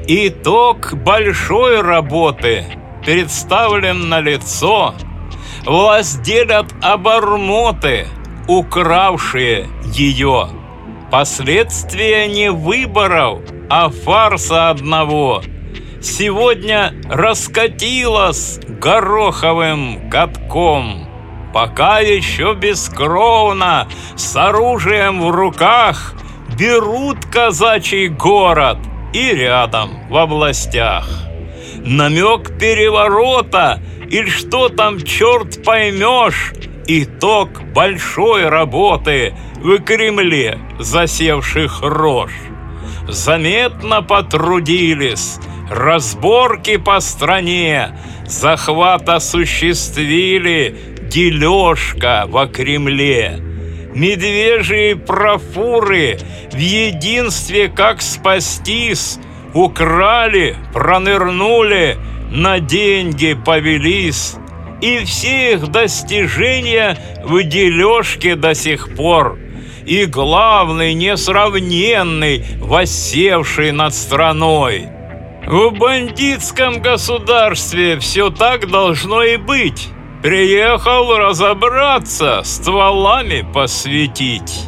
Итог большой работы представлен налицо. Власть делят обормоты, укравшие ее. Последствия не выборов, а фарса одного сегодня раскатилась гороховым катком. Пока еще бескровно, с оружием в руках, берут казачий город и рядом в областях. Намек переворота, или что там черт поймешь, итог большой работы в Кремле засевших рож. Заметно потрудились, разборки по стране, захват осуществили, дележка во Кремле. Медвежьи профуры в единстве как спастись, украли, пронырнули, на деньги повелись. И все их достижения в дележке до сих пор. И главный, несравненный, воссевший над страной. В бандитском государстве все так должно и быть. Приехал разобраться, стволами посветить.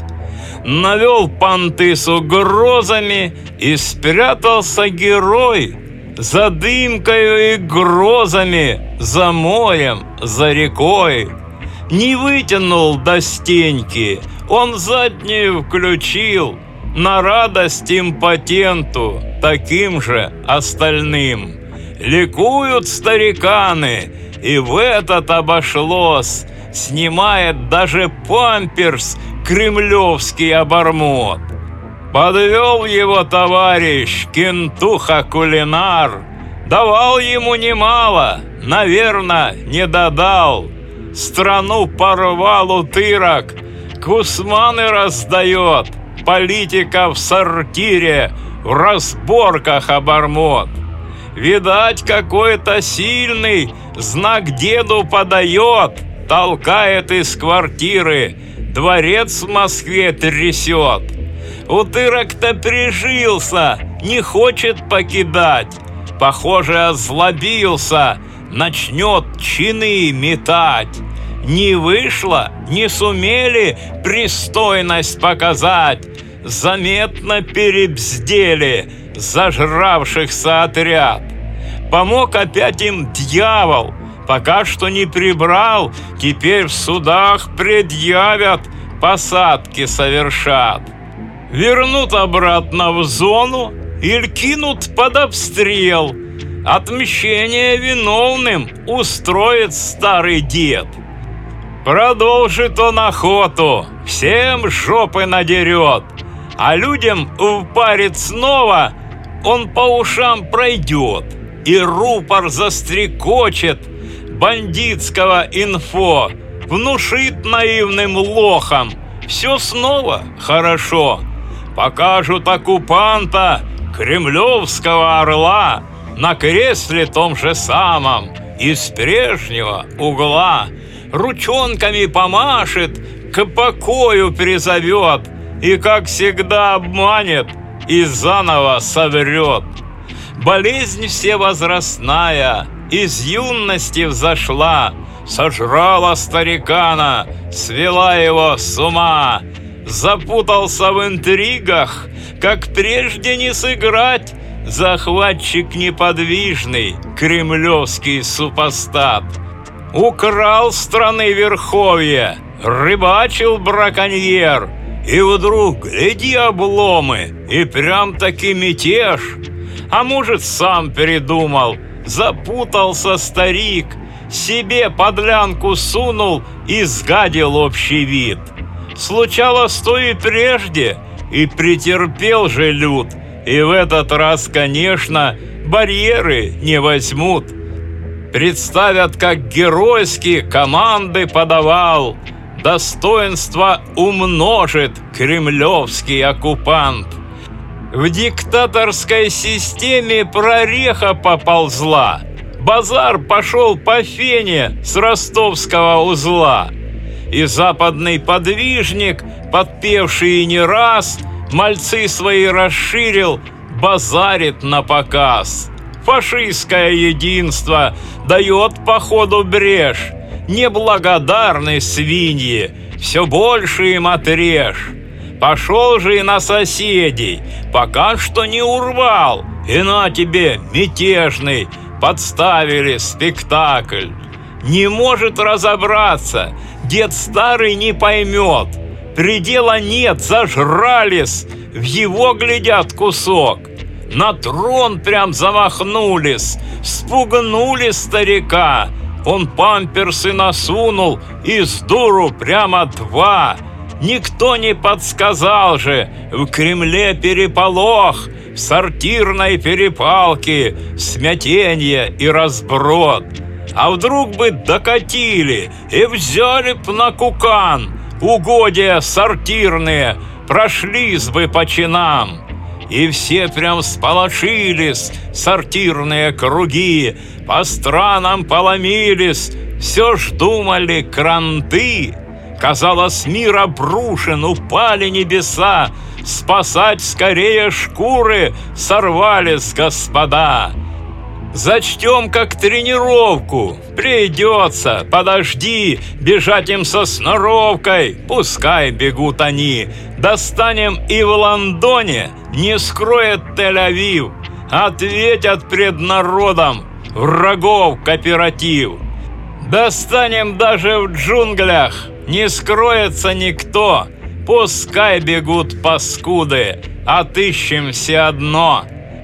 Навел понты с угрозами, и спрятался герой за дымкою и грозами, за морем, за рекой. Не вытянул до стеньки, он заднюю включил, на радость импотенту, таким же остальным. Ликуют стариканы, и в этот обошлось, снимает даже памперс кремлевский обормот. Подвел его товарищ кентуха-кулинар, давал ему немало, наверно, не додал. Страну порвал утырок, кусманы раздает, политика в сортире, в разборках обормот. Видать, какой-то сильный знак деду подает, толкает из квартиры, дворец в Москве трясет. Утырок-то прижился, не хочет покидать, похоже, озлобился, начнет чины метать. Не вышло, не сумели пристойность показать, заметно перебздели зажравшихся отряд. Помог опять им дьявол, пока что не прибрал, теперь в судах предъявят, посадки совершат. Вернут обратно в зону или кинут под обстрел. Отмщение виновным устроит старый дед. Продолжит он охоту, всем жопы надерет, а людям впарит снова, он по ушам пройдет, и рупор застрекочет бандитского инфо, внушит наивным лохам, все снова хорошо. Покажут оккупанта, кремлевского орла, на кресле том же самом, из прежнего угла. Ручонками помашет, к покою призовет, и, как всегда, обманет и заново соврет. Болезнь всевозрастная из юности взошла, сожрала старикана, свела его с ума. Запутался в интригах, как прежде не сыграть, захватчик неподвижный, кремлевский супостат. Украл страны верховья, рыбачил браконьер, и вдруг, гляди, обломы, и прям-таки мятеж. А может, сам передумал, запутался старик, себе подлянку сунул и сгадил общий вид. Случалось то и прежде, и претерпел же люд, и в этот раз, конечно, барьеры не возьмут. Представят, как геройски команды подавал, достоинство умножит кремлевский оккупант. В диктаторской системе прореха поползла, базар пошел по фене с ростовского узла. И западный подвижник, подпевший не раз, мальцы свои расширил, базарит на показ. Фашистское единство дает по ходу брешь. Неблагодарны свиньи, все больше им отрежь. Пошел же и на соседей, пока что не урвал, и на тебе, мятежный, подставили спектакль. Не может разобраться, дед старый не поймет. Предела нет, зажрались, в его глядят кусок. На трон прям замахнулись, спугнули старика. Он памперсы насунул и с дуру прямо 2. Никто не подсказал же, в Кремле переполох, в сортирной перепалке смятенье и разброд. А вдруг бы докатили и взяли б на кукан, угодья сортирные прошлись бы по чинам. И все прям сполошились, сортирные круги, по странам поломились, все ж думали кранты. Казалось, мир обрушен, упали небеса, спасать скорее шкуры сорвались господа. Зачтем как тренировку, придется, подожди, бежать им со сноровкой, пускай бегут они. Достанем и в Лондоне, не скроет Тель-Авив, ответят пред народом врагов кооператив. Достанем даже в джунглях, не скроется никто, пускай бегут паскуды, отыщем все одно.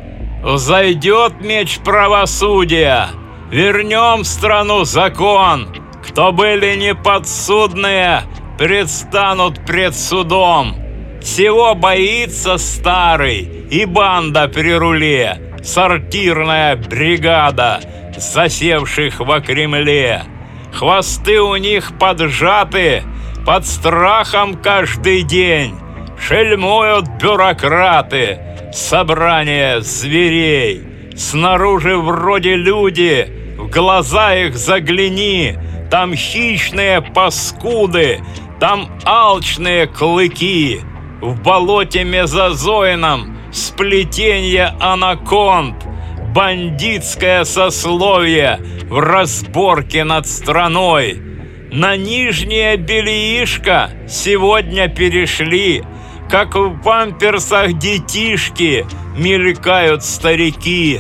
Взойдет меч правосудия, вернем в страну закон. Кто были неподсудные, предстанут пред судом. Всего боится старый и банда при руле, сортирная бригада засевших во Кремле. Хвосты у них поджаты, под страхом каждый день. Шельмуют бюрократы, собрание зверей. Снаружи вроде люди, в глаза их загляни. Там хищные паскуды, там алчные клыки. В болоте мезозойном сплетенье анаконд. Бандитское сословие в разборке над страной. На нижнее бельишко сегодня перешли, как в памперсах детишки мелькают старики.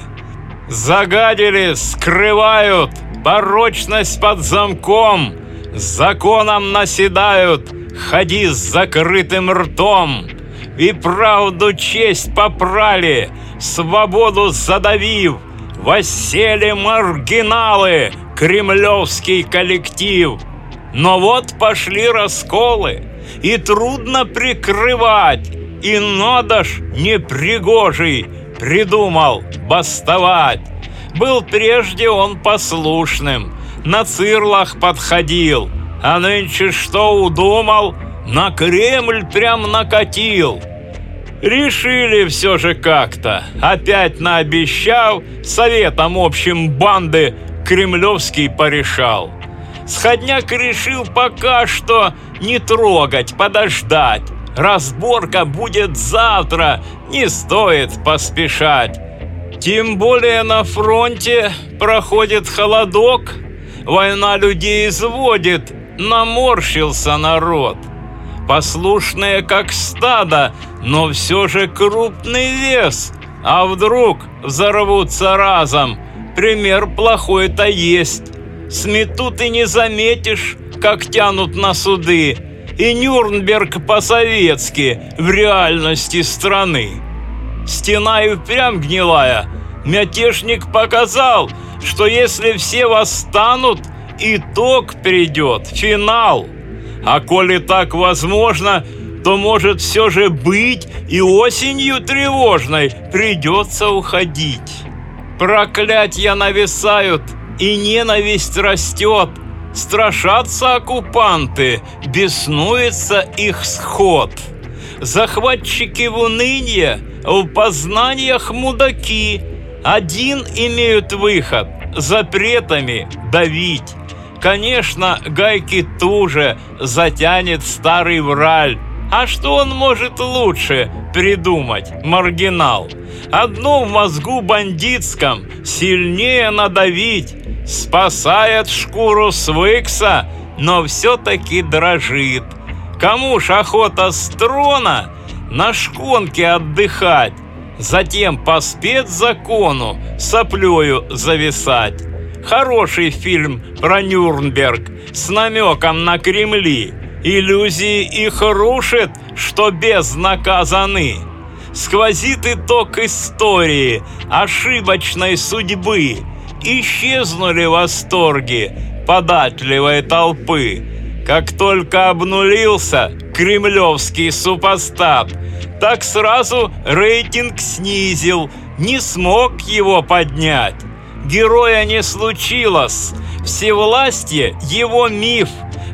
Загадили, скрывают, порочность под замком, законом наседают, ходи с закрытым ртом. И правду честь попрали, свободу задавив, воссели маргиналы, кремлевский коллектив. Но вот пошли расколы, и трудно прикрывать, и надо ж непригожий придумал бастовать. Был прежде он послушным, на цирлах подходил, а нынче что удумал, на Кремль прям накатил. Решили все же как-то, опять наобещав, советом общим банды кремлевский порешал. Сходняк решил пока что не трогать, подождать. Разборка будет завтра, не стоит поспешать. Тем более на фронте проходит холодок, война людей изводит, наморщился народ. Послушные как стадо, но все же крупный вес. А вдруг взорвутся разом? Пример плохой-то есть. Сметут и не заметишь, как тянут на суды. И Нюрнберг по-советски в реальности страны. Стена и впрямь гнилая. Мятежник показал, что если все восстанут, итог придет, финал. А коли так возможно, то может все же быть и осенью тревожной придется уходить. Проклятья нависают, и ненависть растет. Страшатся оккупанты, беснуется их сход. Захватчики в унынье, в познаниях мудаки. Один имеют выход – запретами давить. Конечно, гайки туже затянет старый враль. А что он может лучше придумать, маргинал? Одно в мозгу бандитском сильнее надавить. Спасает шкуру Свыкса, но все-таки дрожит. Кому ж охота с трона на шконке отдыхать, затем по спецзакону соплею зависать? Хороший фильм про Нюрнберг с намеком на Кремли. Иллюзии их рушит, что безнаказаны. Сквозит итог истории ошибочной судьбы. Исчезнули восторги податливой толпы. Как только обнулился кремлевский супостат, так сразу рейтинг снизил, не смог его поднять. Героя не случилось, всевластье его миф.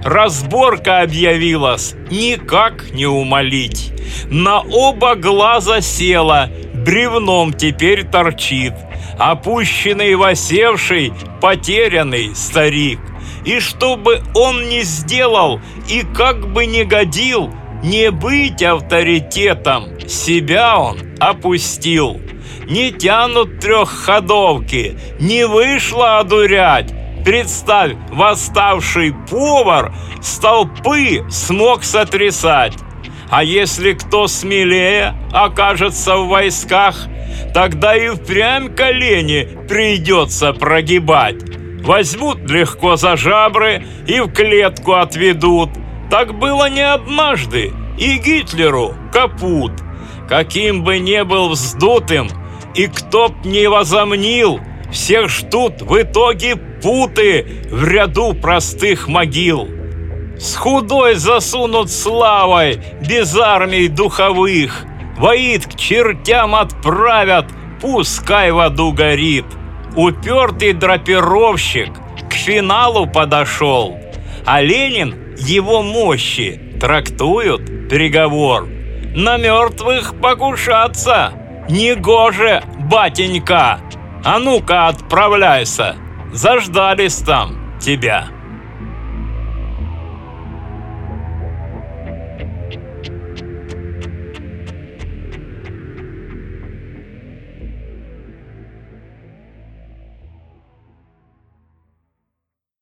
Разборка объявилась, никак не умолить. На оба глаза села, бревном теперь торчит. Опущенный в осевший, потерянный старик. И что бы он ни сделал, и как бы ни годил, не быть авторитетом, себя он опустил. Не тянут трехходовки, не вышло одурять. Представь, восставший повар с толпы смог сотрясать. А если кто смелее окажется в войсках, тогда и впрямь колени придется прогибать. Возьмут легко за жабры и в клетку отведут. Так было не однажды, и Гитлеру капут. Каким бы ни был вздутым, и кто б ни возомнил, всех ждут в итоге путы в ряду простых могил. С худой засунут славой, без армий духовых. Воит к чертям отправят, пускай в аду горит. Упертый драпировщик к финалу подошел, а Ленин его мощи трактуют приговор. На мертвых покушаться негоже, батенька. А ну-ка отправляйся, заждались там тебя.